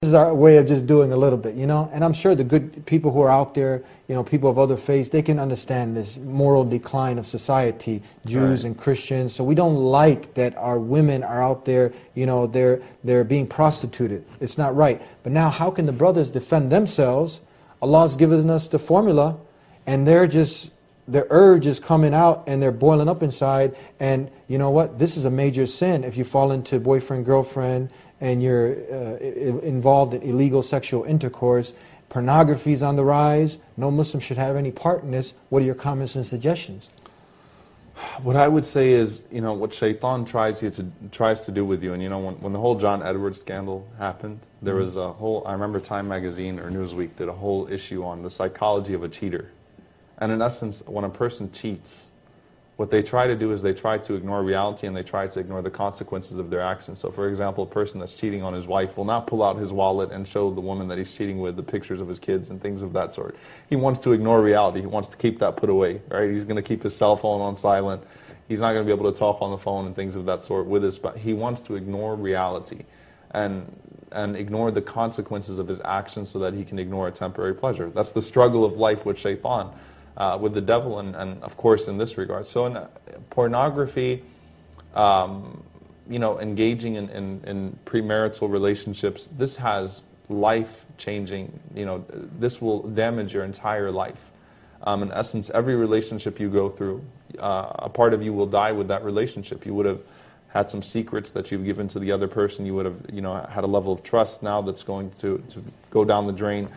is our way of just doing a little bit, you know? And I'm sure the good people who are out there, you know, people of other faiths, they can understand this moral decline of society, Jews and Christians. So we don't like that our women are out there, you know, they're being prostituted. It's not right. But now how can the brothers defend themselves? Allah's given us the formula, and their urge is coming out and they're boiling up inside. And you know what? This is a major sin if you fall into boyfriend, girlfriend, and you're involved in illegal sexual intercourse. Pornography is on the rise. No Muslim should have any part in this. What are your comments and suggestions? What I would say is, you know, what Shaitan tries to do with you, and you know, when the whole John Edwards scandal happened, there was a whole, I remember Time Magazine or Newsweek did a whole issue on the psychology of a cheater. And in essence, when a person cheats, what they try to do is they try to ignore reality and they try to ignore the consequences of their actions. So for example, a person that's cheating on his wife will not pull out his wallet and show the woman that he's cheating with the pictures of his kids and things of that sort. He wants to ignore reality. He wants to keep that put away, right? He's going to keep his cell phone on silent. He's not going to be able to talk on the phone and things of that sort with his, but he wants to ignore reality and ignore the consequences of his actions so that he can ignore a temporary pleasure. That's the struggle of life with Shaitan. With the devil, and of course in this regard. So in pornography, you know, engaging in premarital relationships, this has life-changing, you know, this will damage your entire life. In essence, every relationship you go through, a part of you will die with that relationship. You would have had some secrets that you've given to the other person. You would have, you know, had a level of trust now that's going to go down the drain.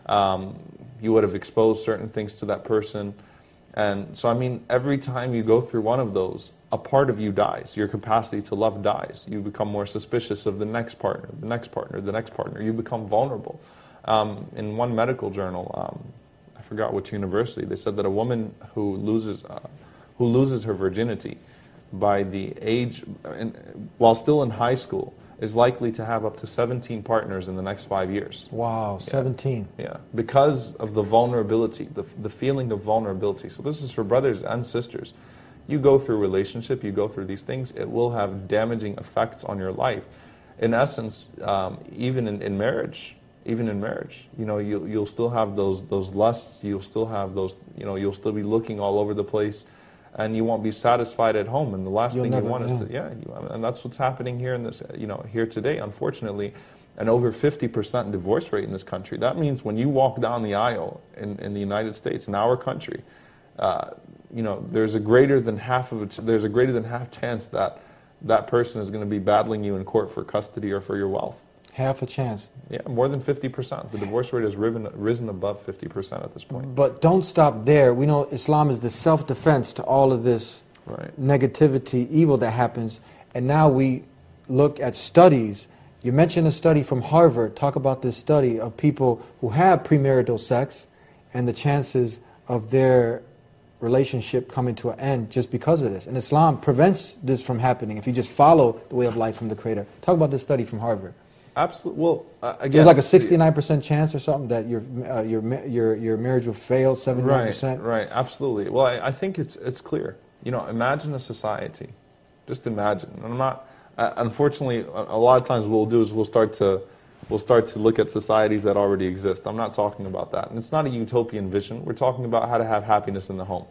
You would have exposed certain things to that person. And so, I mean, every time you go through one of those, a part of you dies. Your capacity to love dies. You become more suspicious of the next partner, the next partner, the next partner. You become vulnerable. In one medical journal, I forgot which university, they said that a woman who loses her virginity by the age, while still in high school, is likely to have up to 17 partners in the next 5 years. Wow, 17. Yeah, because of the vulnerability, the feeling of vulnerability. So this is for brothers and sisters. You go through a relationship, you go through these things, it will have damaging effects on your life. In essence, even in marriage, you know, you'll still have those lusts, you'll still have those, you know, you'll still be looking all over the place. And you won't be satisfied at home, and the last thing you want is to, and that's what's happening here in this, you know, here today, unfortunately, an over 50% divorce rate in this country. That means when you walk down the aisle in the United States, in our country, you know, there's a greater than half chance that that person is going to be battling you in court for custody or for your wealth. Half a chance. Yeah, more than 50%. The divorce rate has risen above 50% at this point. But don't stop there. We know Islam is the self-defense to all of this negativity, evil that happens. And now we look at studies. You mentioned a study from Harvard. Talk about this study of people who have premarital sex and the chances of their relationship coming to an end just because of this. And Islam prevents this from happening if you just follow the way of life from the Creator. Talk about this study from Harvard. Absolutely. Well, again, there's like a 69% chance or something that your marriage will fail. 79%. Right. Absolutely. Well, I think it's clear. You know, imagine a society. Just imagine. And I'm not. Unfortunately, a lot of times what we'll do is we'll start to look at societies that already exist. I'm not talking about that, and it's not a utopian vision. We're talking about how to have happiness in the home.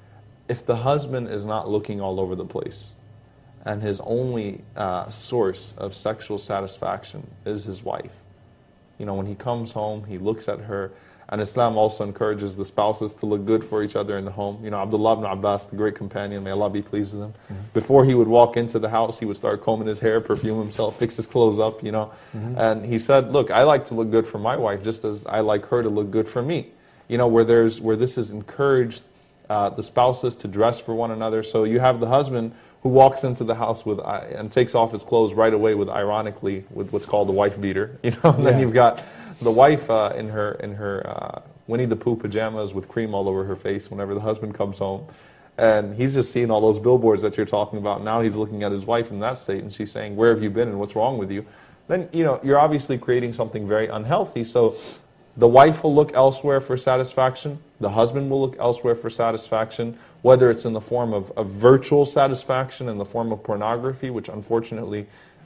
If the husband is not looking all over the place, and his only source of sexual satisfaction is his wife. You know, when he comes home, he looks at her, and Islam also encourages the spouses to look good for each other in the home. You know, Abdullah ibn Abbas, the great companion, may Allah be pleased with him, before he would walk into the house, he would start combing his hair, perfume himself, fix his clothes up, you know. And he said, look, I like to look good for my wife just as I like her to look good for me. You know, where this is encouraged, the spouses to dress for one another. So you have the husband who walks into the house and takes off his clothes right away with what's called the wife beater, you know. And then you've got the wife in her Winnie the Pooh pajamas with cream all over her face whenever the husband comes home, and he's just seeing all those billboards that you're talking about. Now he's looking at his wife in that state, and she's saying, "Where have you been, and what's wrong with you?" Then you know you're obviously creating something very unhealthy. So the wife will look elsewhere for satisfaction. The husband will look elsewhere for satisfaction, whether it's in the form of virtual satisfaction, in the form of pornography, which unfortunately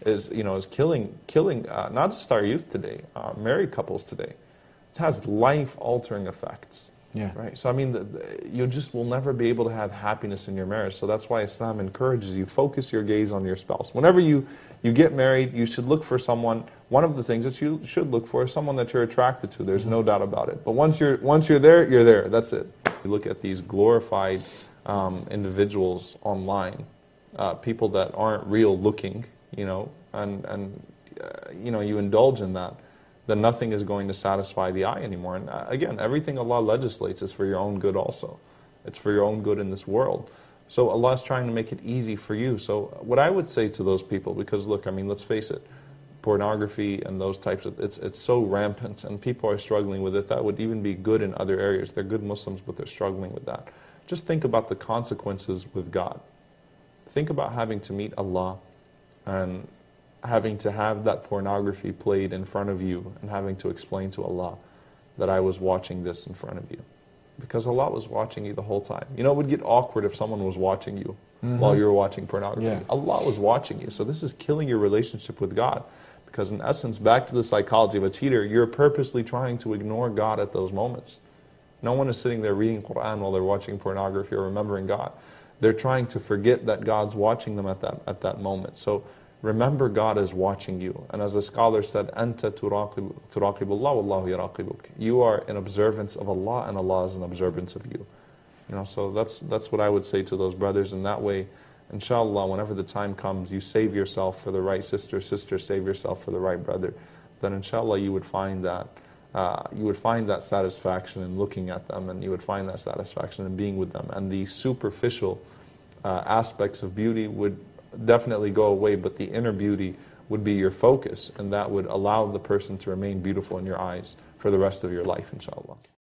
is killing not just our youth today, married couples today. It has life-altering effects. Yeah. Right. So I mean, you just will never be able to have happiness in your marriage. So that's why Islam encourages you, focus your gaze on your spouse. Whenever you get married, you should look for someone. One of the things that you should look for is someone that you're attracted to. There's no doubt about it. But once you're there, you're there. That's it. You look at these glorified individuals online, people that aren't real looking, and you indulge in that, then nothing is going to satisfy the eye anymore. And again, everything Allah legislates is for your own good also. It's for your own good in this world. So Allah is trying to make it easy for you. So what I would say to those people, because look, I mean, let's face it, pornography and those types of, it's so rampant and people are struggling with it. That would even be good in other areas. They're good Muslims, but they're struggling with that. Just think about the consequences with God. Think about having to meet Allah and having to have that pornography played in front of you and having to explain to Allah that I was watching this in front of you. Because Allah was watching you the whole time. It would get awkward if someone was watching you while you were watching pornography. Yeah. Allah was watching you. So this is killing your relationship with God. Because in essence, back to the psychology of a cheater, you're purposely trying to ignore God at those moments. No one is sitting there reading Quran while they're watching pornography or remembering God. They're trying to forget that God's watching them at that moment. So remember God is watching you. And as the scholar said, أَنْتَ تُرَاقِبُ اللَّهُ وَاللَّهُ يَرَاقِبُكَ. You are in observance of Allah and Allah is in observance of you. So that's what I would say to those brothers. In that way, inshallah, whenever the time comes, you save yourself for the right sister, save yourself for the right brother, then inshallah you would find that satisfaction in looking at them, and you would find that satisfaction in being with them. And the superficial aspects of beauty would definitely go away, but the inner beauty would be your focus, and that would allow the person to remain beautiful in your eyes for the rest of your life, inshallah.